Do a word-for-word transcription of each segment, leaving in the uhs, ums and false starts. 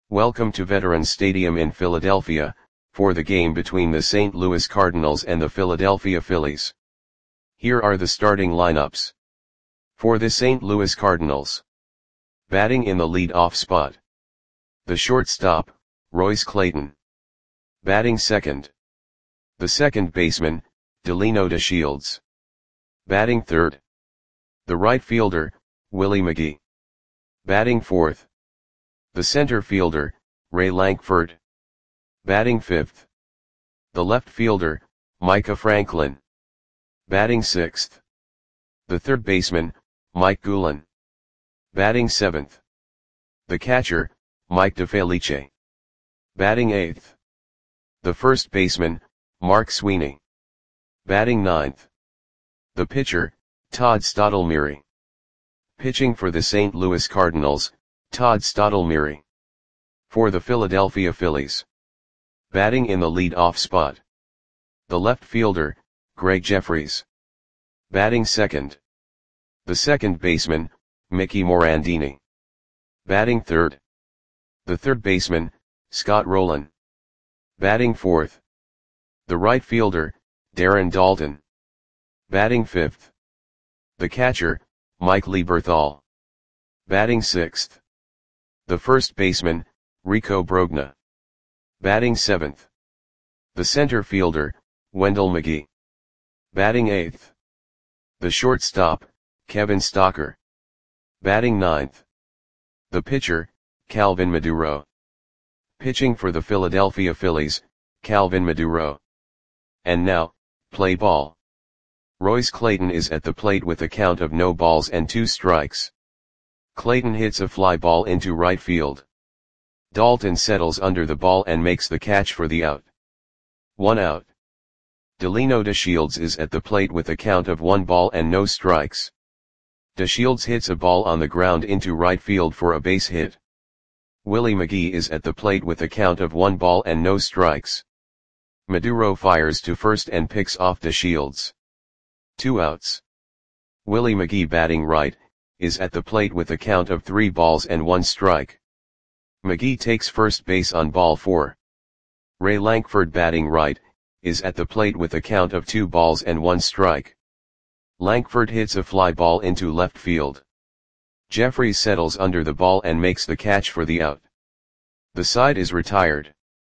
Welcome to Veterans Stadium in Philadelphia, for the game between the Saint Louis Cardinals and the Philadelphia Phillies. Here are the starting lineups. For the Saint Louis Cardinals. Batting in the lead-off spot. The shortstop, Royce Clayton. Batting second. The second baseman, Delino DeShields. Batting third. The right fielder, Willie McGee. Batting fourth. The center fielder, Ray Lankford. Batting fifth. The left fielder, Micah Franklin. Batting sixth. The third baseman, Mike Goulan. Batting seventh. The catcher, Mike DeFelice. Batting eighth. The first baseman, Mark Sweeney. Batting ninth. The pitcher, Todd Stottlemyre. Pitching for the Saint Louis Cardinals, Todd Stottlemyre. For the Philadelphia Phillies. Batting in the lead-off spot. The left fielder, Greg Jefferies. Batting second. The second baseman, Mickey Morandini. Batting third. The third baseman, Scott Rolen. Batting fourth. The right fielder, Darren Daulton. Batting fifth. The catcher, Mike Lieberthal. Batting sixth. The first baseman, Rico Brogna. Batting seventh. The center fielder, Wendell McGee. Batting eighth. The shortstop, Kevin Stocker. Batting ninth. The pitcher, Calvin Maduro. Pitching for the Philadelphia Phillies, Calvin Maduro. And now, play ball. Royce Clayton is at the plate with a count of no balls and two strikes. Clayton hits a fly ball into right field. Daulton settles under the ball and makes the catch for the out. One out. Delino DeShields is at the plate with a count of one ball and no strikes. DeShields hits a ball on the ground into right field for a base hit. Willie McGee is at the plate with a count of one ball and no strikes. Maduro fires to first and picks off DeShields. Two outs. Willie McGee, batting right, is at the plate with a count of three balls and one strike. McGee takes first base on ball four. Ray Lankford, batting right, is at the plate with a count of two balls and one strike. Lankford hits a fly ball into left field. Jefferies settles under the ball and makes the catch for the out. The side is retired.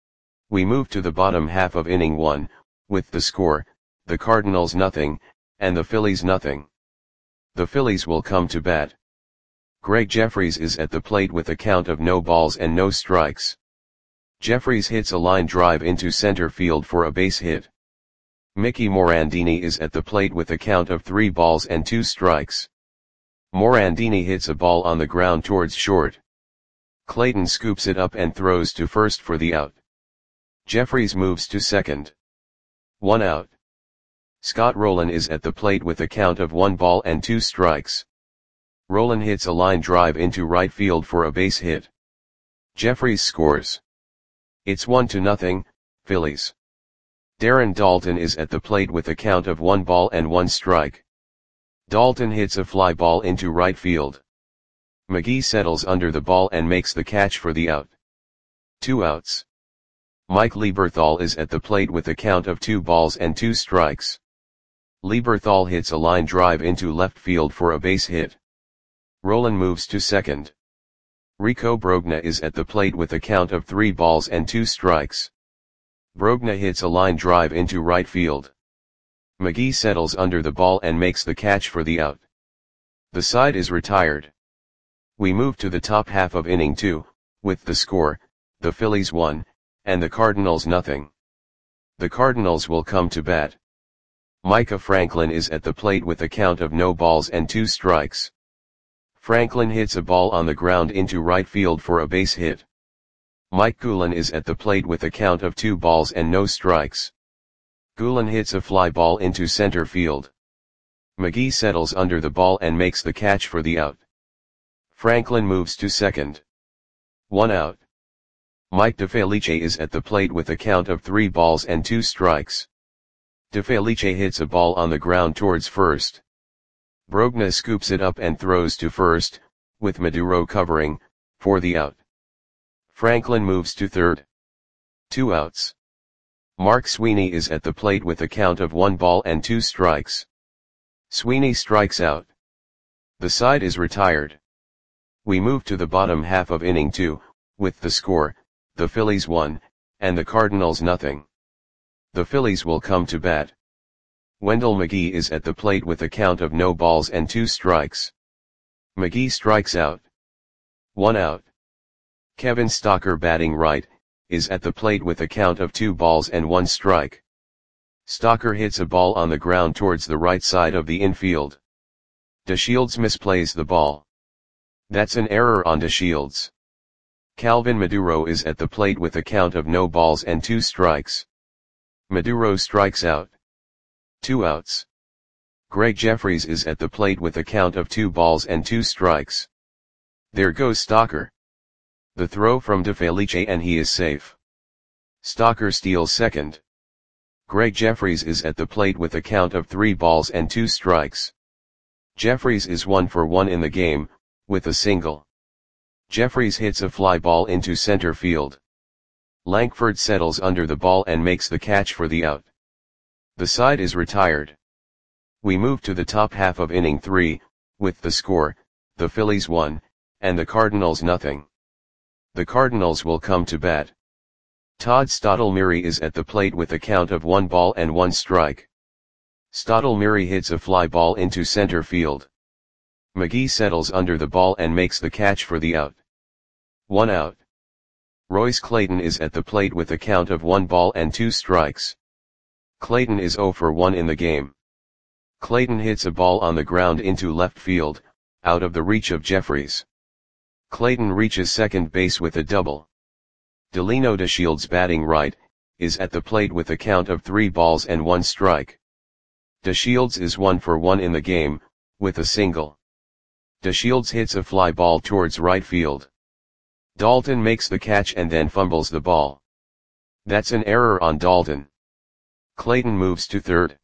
We move to the bottom half of inning one, with the score, the Cardinals nothing, and the Phillies nothing. The Phillies will come to bat. Greg Jefferies is at the plate with a count of no balls and no strikes. Jefferies hits a line drive into center field for a base hit. Mickey Morandini is at the plate with a count of three balls and two strikes. Morandini hits a ball on the ground towards short. Clayton scoops it up and throws to first for the out. Jefferies moves to second. One out. Scott Rolen is at the plate with a count of one ball and two strikes. Rolen hits a line drive into right field for a base hit. Jefferies scores. It's one to nothing, Phillies. Darren Daulton is at the plate with a count of one ball and one strike. Daulton hits a fly ball into right field. McGee settles under the ball and makes the catch for the out. Two outs. Mike Lieberthal is at the plate with a count of two balls and two strikes. Lieberthal hits a line drive into left field for a base hit. Rolen moves to second. Rico Brogna is at the plate with a count of three balls and two strikes. Brogna hits a line drive into right field. McGee settles under the ball and makes the catch for the out. The side is retired. We move to the top half of inning two, with the score, the Phillies one, and the Cardinals nothing. The Cardinals will come to bat. Micah Franklin is at the plate with a count of no balls and two strikes. Franklin hits a ball on the ground into right field for a base hit. Mike Goulan is at the plate with a count of two balls and no strikes. Goulan hits a fly ball into center field. McGee settles under the ball and makes the catch for the out. Franklin moves to second. One out. Mike DeFelice is at the plate with a count of three balls and two strikes. DeFelice hits a ball on the ground towards first. Brogna scoops it up and throws to first, with Maduro covering, for the out. Franklin moves to third. Two outs. Mark Sweeney is at the plate with a count of one ball and two strikes. Sweeney strikes out. The side is retired. We move to the bottom half of inning two, with the score, the Phillies one, and the Cardinals nothing. The Phillies will come to bat. Wendell McGee is at the plate with a count of no balls and two strikes. McGee strikes out. One out. Kevin Stocker, batting right, is at the plate with a count of two balls and one strike. Stocker hits a ball on the ground towards the right side of the infield. DeShields misplays the ball. That's an error on DeShields. Calvin Maduro is at the plate with a count of no balls and two strikes. Maduro strikes out. Two outs. Greg Jeffries is at the plate with a count of two balls and two strikes. There goes Stocker. The throw from DeFelice and he is safe. Stocker steals second. Greg Jeffries is at the plate with a count of three balls and two strikes. Jeffries is one for one in the game, with a single. Jeffries hits a fly ball into center field. Lankford settles under the ball and makes the catch for the out. The side is retired. We move to the top half of inning three, with the score, the Phillies one, and the Cardinals nothing. The Cardinals will come to bat. Todd Stottlemyre is at the plate with a count of one ball and one strike. Stottlemyre hits a fly ball into center field. McGee settles under the ball and makes the catch for the out. One out. Royce Clayton is at the plate with a count of one ball and two strikes. Clayton is zero for one in the game. Clayton hits a ball on the ground into left field, out of the reach of Jeffries. Clayton reaches second base with a double. Delino DeShields, batting right, is at the plate with a count of three balls and one strike. DeShields is one for one in the game, with a single. DeShields hits a fly ball towards right field. Dalton makes the catch and then fumbles the ball. That's an error on Dalton. Clayton moves to third.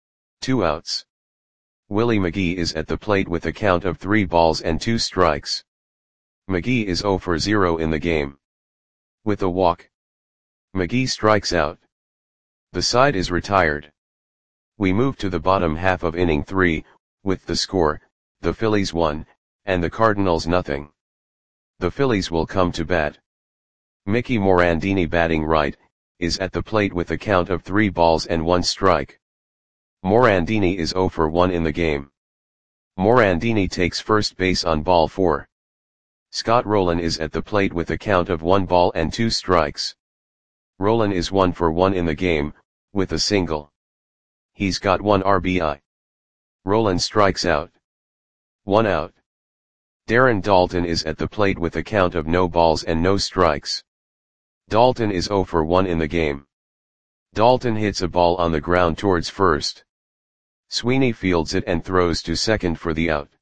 Two outs. Willie McGee is at the plate with a count of three balls and two strikes. McGee is zero for zero in the game. With a walk. McGee strikes out. The side is retired. We move to the bottom half of inning three, with the score, the Phillies one, and the Cardinals nothing. The Phillies will come to bat. Mickey Morandini, batting right, is at the plate with a count of three balls and one strike. Morandini is zero for one in the game. Morandini takes first base on ball four. Scott Rowland is at the plate with a count of one ball and two strikes. Rowland is one for one in the game, with a single. He's got one R B I. Rowland strikes out. One out. Darren Daulton is at the plate with a count of no balls and no strikes. Daulton is zero for one in the game. Daulton hits a ball on the ground towards first. Sweeney fields it and throws to second for the out.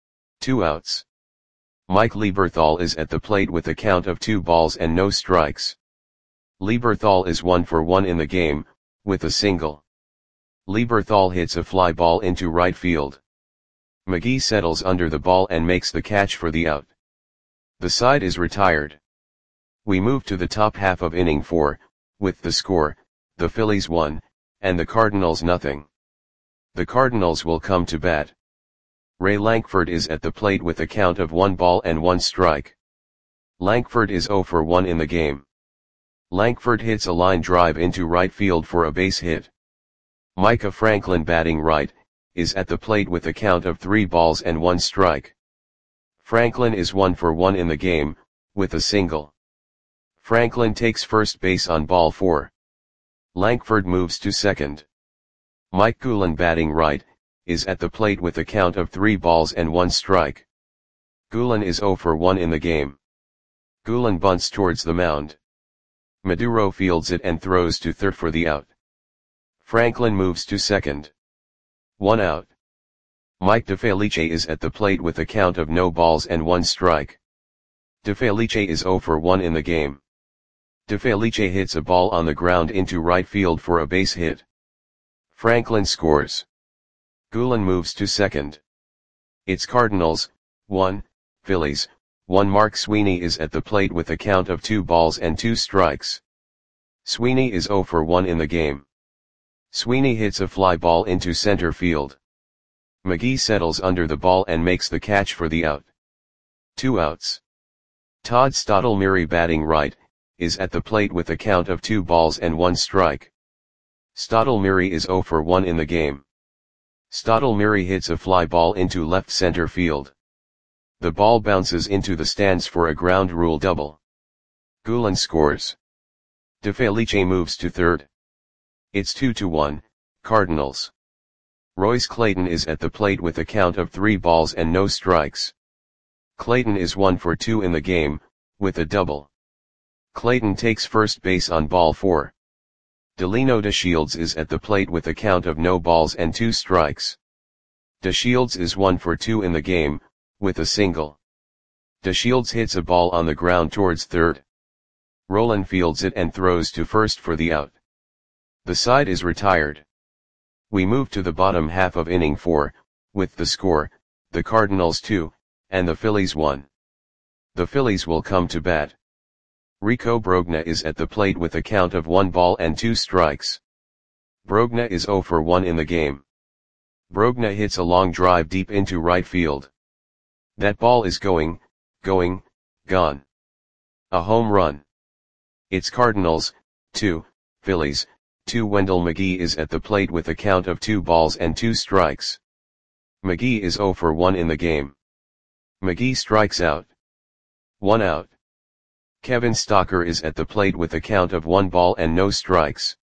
Two outs. Mike Lieberthal is at the plate with a count of two balls and no strikes. Lieberthal is one for one in the game, with a single. Lieberthal hits a fly ball into right field. McGee settles under the ball and makes the catch for the out. The side is retired. We move to the top half of inning four, with the score, the Phillies one, and the Cardinals nothing. The Cardinals will come to bat. Ray Lankford is at the plate with a count of one ball and one strike. Lankford is zero for one in the game. Lankford hits a line drive into right field for a base hit. Micah Franklin, batting right, is at the plate with a count of three balls and one strike. Franklin is one for one in the game, with a single. Franklin takes first base on ball four. Lankford moves to second. Mike Gulan, batting right, is at the plate with a count of three balls and one strike. Gulan is zero for one in the game. Gulan bunts towards the mound. Maduro fields it and throws to third for the out. Franklin moves to second. One out. Mike DeFelice is at the plate with a count of no balls and one strike. DeFelice is zero for one in the game. DeFelice hits a ball on the ground into right field for a base hit. Franklin scores. Gulan moves to second. It's Cardinals, one, Phillies, one Mark Sweeney is at the plate with a count of two balls and two strikes. Sweeney is zero for one in the game. Sweeney hits a fly ball into center field. McGee settles under the ball and makes the catch for the out. Two outs. Todd Stottlemyre, batting right, is at the plate with a count of two balls and one strike. Stottlemyre is zero for one in the game. Stottlemyre hits a fly ball into left center field. The ball bounces into the stands for a ground rule double. Gulan scores. DeFelice moves to third. It's two to one, Cardinals. Royce Clayton is at the plate with a count of three balls and no strikes. Clayton is one for two in the game, with a double. Clayton takes first base on ball four. Delino DeShields is at the plate with a count of no balls and two strikes. DeShields is one for two in the game, with a single. DeShields hits a ball on the ground towards third. Rolen fields it and throws to first for the out. The side is retired. We move to the bottom half of inning four, with the score, the Cardinals two, and the Phillies one. The Phillies will come to bat. Rico Brogna is at the plate with a count of one ball and two strikes. Brogna is zero for one in the game. Brogna hits a long drive deep into right field. That ball is going, going, gone. A home run. It's Cardinals, two, Phillies, two. Wendell McGee is at the plate with a count of two balls and two strikes. McGee is zero for one in the game. McGee strikes out. One out. Kevin Stocker is at the plate with a count of one ball and no strikes.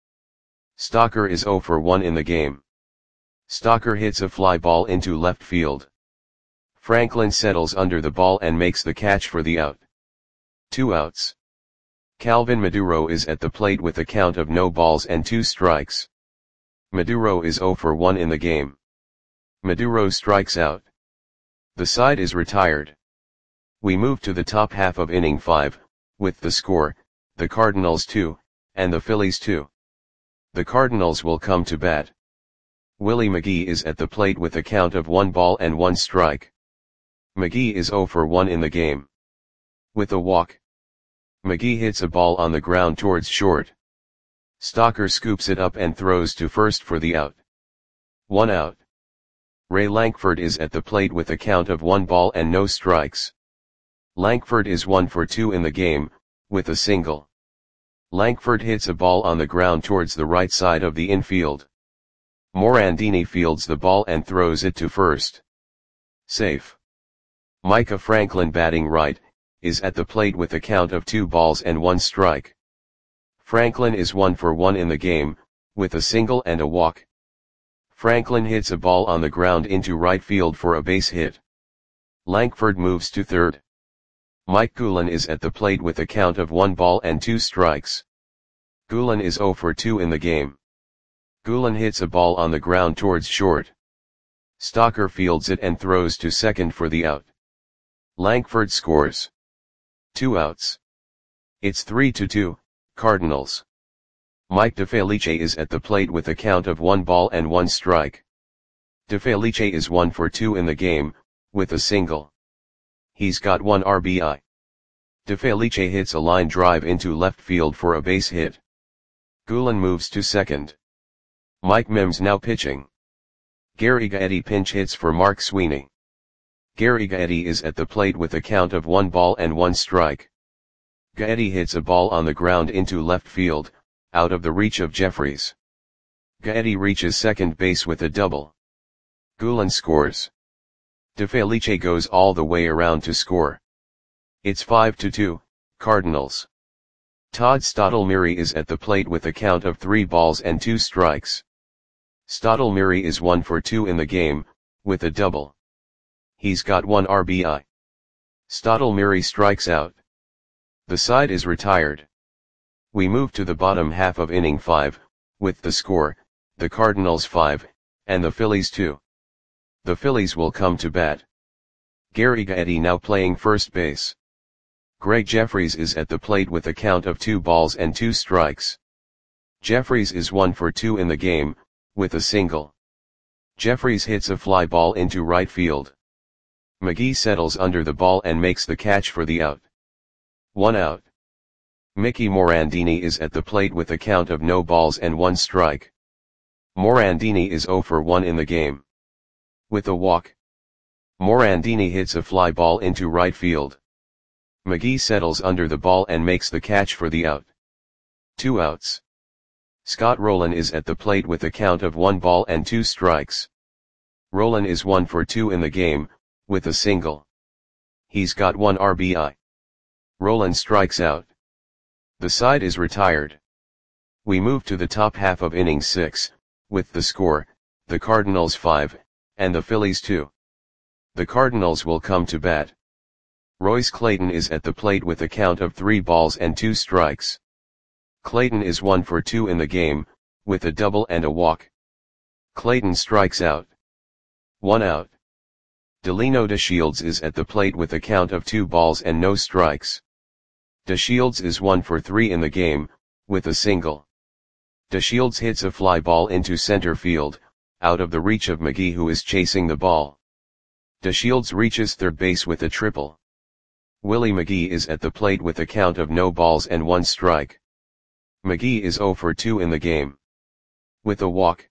Stocker is zero for one in the game. Stocker hits a fly ball into left field. Franklin settles under the ball and makes the catch for the out. Two outs. Calvin Maduro is at the plate with a count of no balls and two strikes. Maduro is zero for one in the game. Maduro strikes out. The side is retired. We move to the top half of inning five, with the score, the Cardinals two, and the Phillies two. The Cardinals will come to bat. Willie McGee is at the plate with a count of one ball and one strike. McGee is zero for one in the game. With a walk. McGee hits a ball on the ground towards short. Stocker scoops it up and throws to first for the out. One out. Ray Lankford is at the plate with a count of one ball and no strikes. Lankford is one for two in the game, with a single. Lankford hits a ball on the ground towards the right side of the infield. Morandini fields the ball and throws it to first. Safe. Micah Franklin, batting right, is at the plate with a count of two balls and one strike. Franklin is one for one in the game, with a single and a walk. Franklin hits a ball on the ground into right field for a base hit. Lankford moves to third. Mike Gulan is at the plate with a count of one ball and two strikes. Gulan is zero for two in the game. Gulan hits a ball on the ground towards short. Stocker fields it and throws to second for the out. Lankford scores. Two outs. It's three to two, Cardinals. Mike DeFelice is at the plate with a count of one ball and one strike. DeFelice is one for two in the game, with a single. He's got one R B I. DeFelice hits a line drive into left field for a base hit. Gulan moves to second. Mike Mims now pitching. Gary Gaetti pinch hits for Mark Sweeney. Gary Gaetti is at the plate with a count of one ball and one strike. Gaetti hits a ball on the ground into left field, out of the reach of Jeffries. Gaetti reaches second base with a double. Gulan scores. DeFelice goes all the way around to score. It's five to two, Cardinals. Todd Stottlemyre is at the plate with a count of three balls and two strikes. Stottlemyre is one for two in the game, with a double. He's got one R B I. Stottlemyre strikes out. The side is retired. We move to the bottom half of inning five, with the score, the Cardinals five, and the Phillies two. The Phillies will come to bat. Gary Gaetti now playing first base. Greg Jeffries is at the plate with a count of two balls and two strikes. Jeffries is one for two in the game, with a single. Jeffries hits a fly ball into right field. McGee settles under the ball and makes the catch for the out. One out. Mickey Morandini is at the plate with a count of no balls and one strike. Morandini is zero for one in the game. With a walk, Morandini hits a fly ball into right field. McGee settles under the ball and makes the catch for the out. Two outs. Scott Rolen is at the plate with a count of one ball and two strikes. Rolen is one for two in the game, with a single. He's got one R B I. Rolen strikes out. The side is retired. We move to the top half of inning six, with the score, the Cardinals five, and the Phillies two. The Cardinals will come to bat. Royce Clayton is at the plate with a count of three balls and two strikes. Clayton is one for two in the game, with a double and a walk. Clayton strikes out. One out. Delino DeShields is at the plate with a count of two balls and no strikes. DeShields is one for three in the game, with a single. DeShields hits a fly ball into center field, out of the reach of McGee, who is chasing the ball. DeShields reaches third base with a triple. Willie McGee is at the plate with a count of no balls and one strike. McGee is zero for two in the game. With a walk,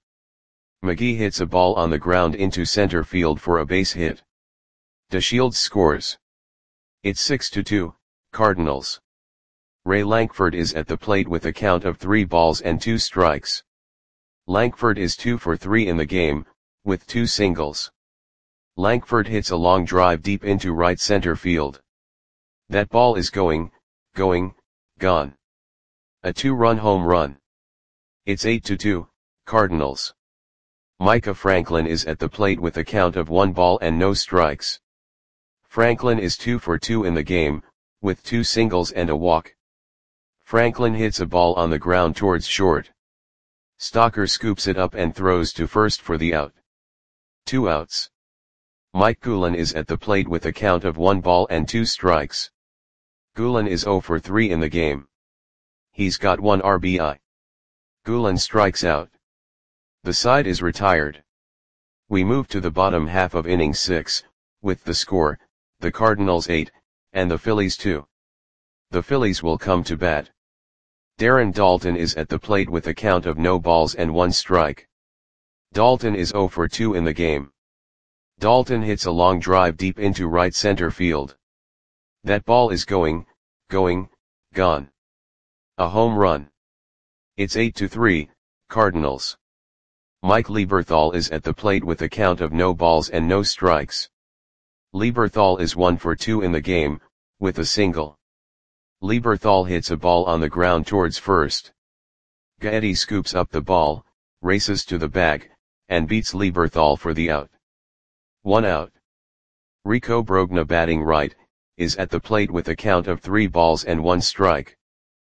McGee hits a ball on the ground into center field for a base hit. DeShields scores. It's six to two, Cardinals. Ray Lankford is at the plate with a count of three balls and two strikes. Lankford is two for three in the game, with two singles. Lankford hits a long drive deep into right center field. That ball is going, going, gone. A two-run home run. It's eight to two, Cardinals. Micah Franklin is at the plate with a count of one ball and no strikes. Franklin is two for two in the game, with two singles and a walk. Franklin hits a ball on the ground towards short. Stalker scoops it up and throws to first for the out. Two outs. Mike Gulan is at the plate with a count of one ball and two strikes. Gulan is zero for three in the game. He's got one R B I. Gulan strikes out. The side is retired. We move to the bottom half of inning six, with the score, the Cardinals eight, and the Phillies two. The Phillies will come to bat. Darren Daulton is at the plate with a count of no balls and one strike. Daulton is zero for two in the game. Daulton hits a long drive deep into right center field. That ball is going, going, gone. A home run. It's eight to three, Cardinals. Mike Lieberthal is at the plate with a count of no balls and no strikes. Lieberthal is one for two in the game, with a single. Lieberthal hits a ball on the ground towards first. Gaetti scoops up the ball, races to the bag, and beats Lieberthal for the out. One out. Rico Brogna, batting right, is at the plate with a count of three balls and one strike.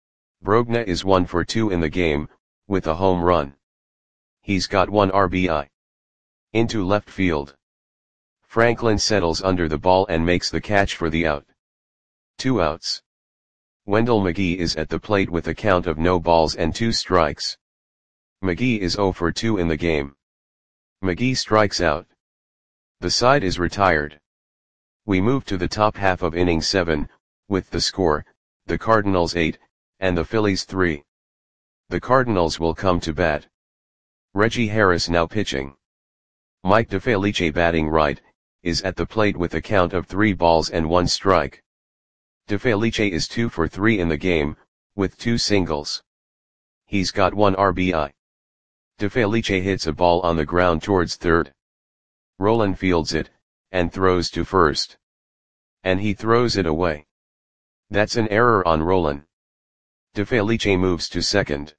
Brogna is one for two in the game, with a home run. He's got one R B I. Into left field. Franklin settles under the ball and makes the catch for the out. Two outs. Wendell McGee is at the plate with a count of no balls and two strikes. McGee is zero for two in the game. McGee strikes out. The side is retired. We move to the top half of inning seven, with the score, the Cardinals eight, and the Phillies three. The Cardinals will come to bat. Reggie Harris now pitching. Mike DeFelice, batting right, is at the plate with a count of three balls and one strike. DeFelice is two for three in the game, with two singles. He's got one R B I. DeFelice hits a ball on the ground towards third. Rolen fields it, and throws to first. And he throws it away. That's an error on Rolen. DeFelice moves to second.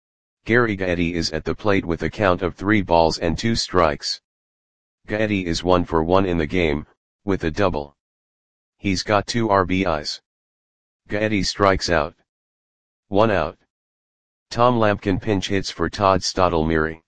Gary Gaetti is at the plate with a count of three balls and two strikes. Gaetti is one for one in the game, with a double. He's got two R B Is. Gaetti strikes out. One out. Tom Lampkin pinch hits for Todd Stottlemyre.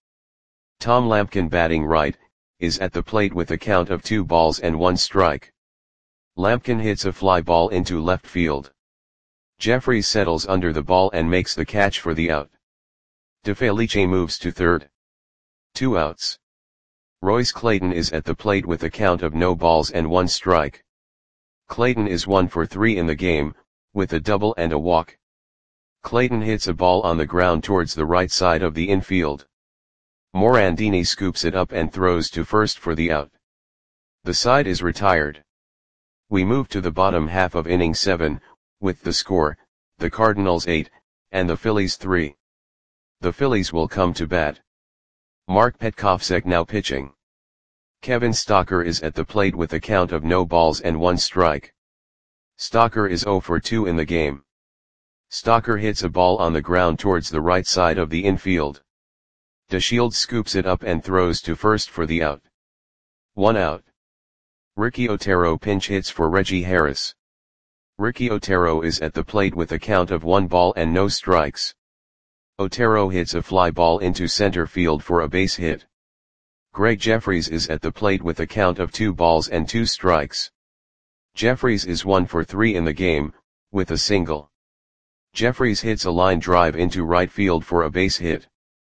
Tom Lampkin, batting right, is at the plate with a count of two balls and one strike. Lampkin hits a fly ball into left field. Jeffries settles under the ball and makes the catch for the out. DeFelice moves to third. Two outs. Royce Clayton is at the plate with a count of no balls and one strike. Clayton is one for three in the game, with a double and a walk. Clayton hits a ball on the ground towards the right side of the infield. Morandini scoops it up and throws to first for the out. The side is retired. We move to the bottom half of inning seven, with the score, the Cardinals eight, and the Phillies three. The Phillies will come to bat. Mark Petkovsek now pitching. Kevin Stocker is at the plate with a count of no balls and one strike. Stocker is zero for two in the game. Stocker hits a ball on the ground towards the right side of the infield. DeShields scoops it up and throws to first for the out. One out. Ricky Otero pinch hits for Reggie Harris. Ricky Otero is at the plate with a count of one ball and no strikes. Otero hits a fly ball into center field for a base hit. Greg Jeffries is at the plate with a count of two balls and two strikes. Jeffries is one for three in the game, with a single. Jeffries hits a line drive into right field for a base hit.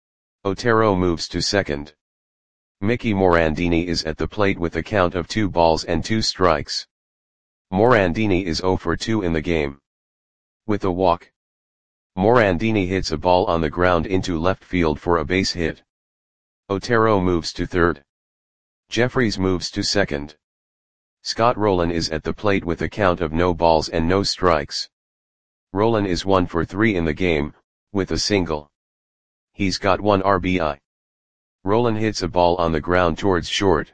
Otero moves to second. Mickey Morandini is at the plate with a count of two balls and two strikes. Morandini is zero for two in the game. With a walk. Morandini hits a ball on the ground into left field for a base hit. Otero moves to third. Jeffries moves to second. Scott Rowland is at the plate with a count of no balls and no strikes. Rowland is one for three in the game, with a single. He's got one R B I. Rowland hits a ball on the ground towards short.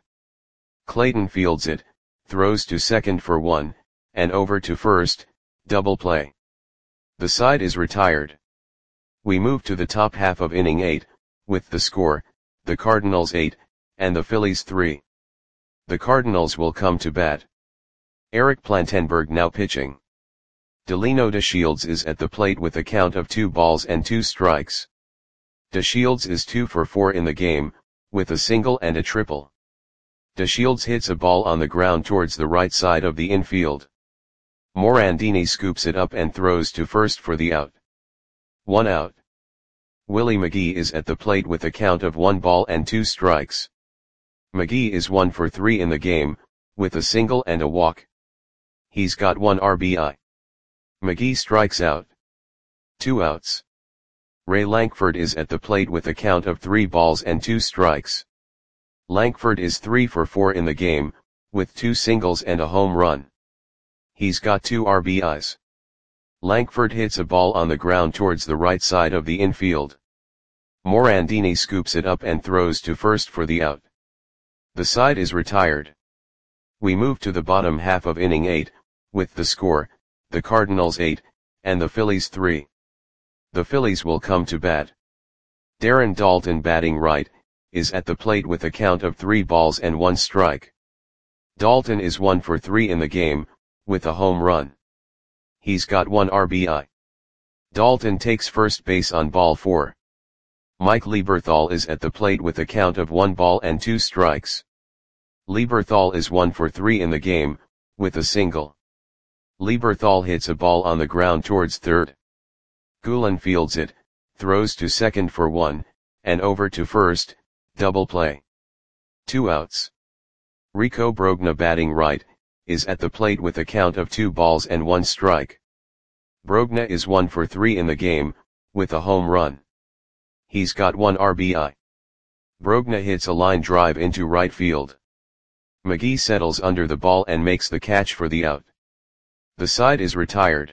Clayton fields it, throws to second for one, and over to first, double play. The side is retired. We move to the top half of inning eight, with the score, the Cardinals eight, and the Phillies three. The Cardinals will come to bat. Eric Plantenberg now pitching. Delino DeShields is at the plate with a count of two balls and two strikes. DeShields is two for four in the game, with a single and a triple. DeShields hits a ball on the ground towards the right side of the infield. Morandini scoops it up and throws to first for the out. One out. Willie McGee is at the plate with a count of one ball and two strikes. McGee is one for three in the game, with a single and a walk. He's got one R B I. McGee strikes out. Two outs. Ray Lankford is at the plate with a count of three balls and two strikes. Lankford is three for four in the game, with two singles and a home run. He's got two R B Is. Lankford hits a ball on the ground towards the right side of the infield. Morandini scoops it up and throws to first for the out. The side is retired. We move to the bottom half of inning eight, with the score, the Cardinals eight, and the Phillies three. The Phillies will come to bat. Darren Daulton batting right, is at the plate with a count of three balls and one strike. Daulton is one for three in the game, with a home run. He's got one R B I. Daulton takes first base on ball four. Mike Lieberthal is at the plate with a count of one ball and two strikes. Lieberthal is one for three in the game, with a single. Lieberthal hits a ball on the ground towards third. Gulan fields it, throws to second for one, and over to first, double play. Two outs. Rico Brogna batting right, is at the plate with a count of two balls and one strike. Brogna is one for three in the game, with a home run. He's got one R B I. Brogna hits a line drive into right field. McGee settles under the ball and makes the catch for the out. The side is retired.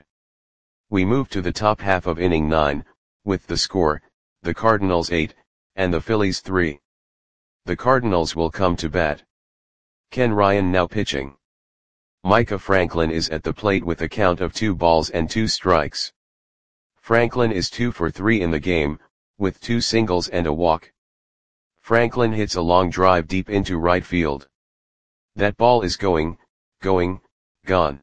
We move to the top half of inning nine, with the score, the Cardinals eight, and the Phillies three. The Cardinals will come to bat. Ken Ryan now pitching. Micah Franklin is at the plate with a count of two balls and two strikes. Franklin is two for three in the game, with two singles and a walk. Franklin hits a long drive deep into right field. That ball is going, going, gone.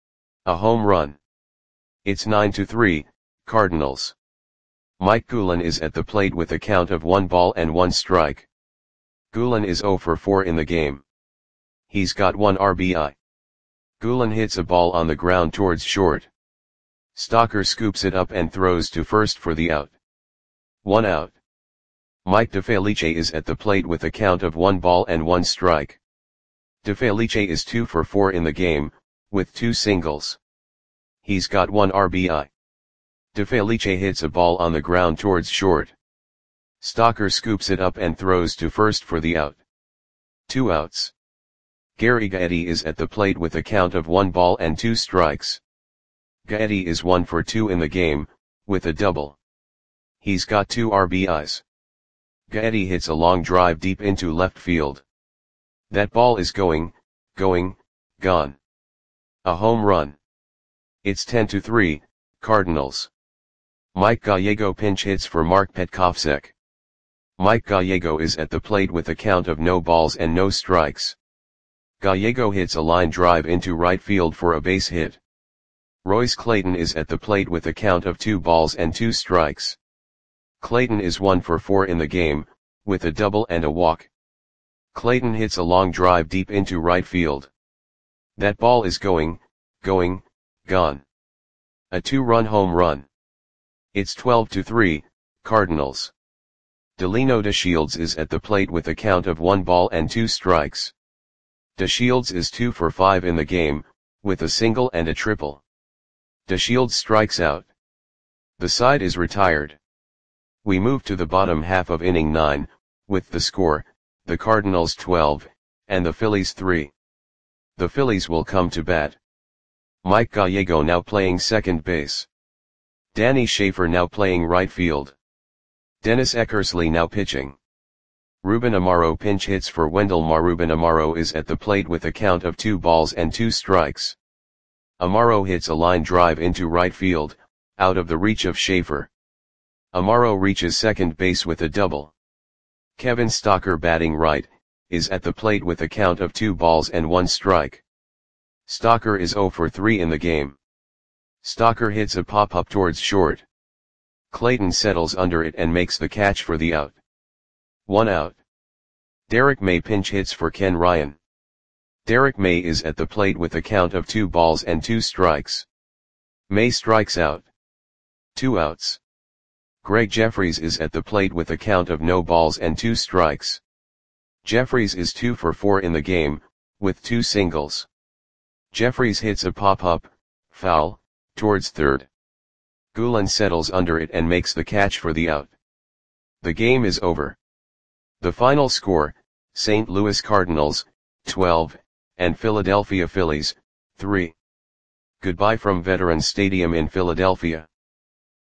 A home run. It's nine to three, Cardinals. Mike Gulan is at the plate with a count of one ball and one strike. Gulan is zero for four in the game. He's got one R B I. Gulan hits a ball on the ground towards short. Stocker scoops it up and throws to first for the out. One out. Mike DeFelice is at the plate with a count of one ball and one strike. DeFelice is two for four in the game, with two singles. He's got one R B I. DeFelice hits a ball on the ground towards short. Stocker scoops it up and throws to first for the out. Two outs. Gary Gaetti is at the plate with a count of one ball and two strikes. Gaetti is one for two in the game, with a double. He's got two R B Is. Gaetti hits a long drive deep into left field. That ball is going, going, gone. A home run. It's ten to three, Cardinals. Mike Gallego pinch hits for Mark Petkovsek. Mike Gallego is at the plate with a count of no balls and no strikes. Gallego hits a line drive into right field for a base hit. Royce Clayton is at the plate with a count of two balls and two strikes. Clayton is one for four in the game, with a double and a walk. Clayton hits a long drive deep into right field. That ball is going, going, gone. A two-run home run. It's twelve to three, Cardinals. Delino DeShields is at the plate with a count of one ball and two strikes. DeShields is two for five in the game, with a single and a triple. DeShields strikes out. The side is retired. We move to the bottom half of inning nine, with the score, the Cardinals twelve, and the Phillies three. The Phillies will come to bat. Mike Gallego now playing second base. Danny Schaefer now playing right field. Dennis Eckersley now pitching. Ruben Amaro pinch hits for Wendell Moore. Ruben Amaro is at the plate with a count of two balls and two strikes. Amaro hits a line drive into right field, out of the reach of Schaefer. Amaro reaches second base with a double. Kevin Stocker batting right, is at the plate with a count of two balls and one strike. Stocker is zero for three in the game. Stocker hits a pop-up towards short. Clayton settles under it and makes the catch for the out. One out. Derek May pinch hits for Ken Ryan. Derek May is at the plate with a count of two balls and two strikes. May strikes out. Two outs. Greg Jeffries is at the plate with a count of no balls and two strikes. Jeffries is two for four in the game, with two singles. Jeffries hits a pop-up, foul, towards third. Gulan settles under it and makes the catch for the out. The game is over. The final score, Saint Louis Cardinals, twelve, and Philadelphia Phillies, three. Goodbye from Veterans Stadium in Philadelphia.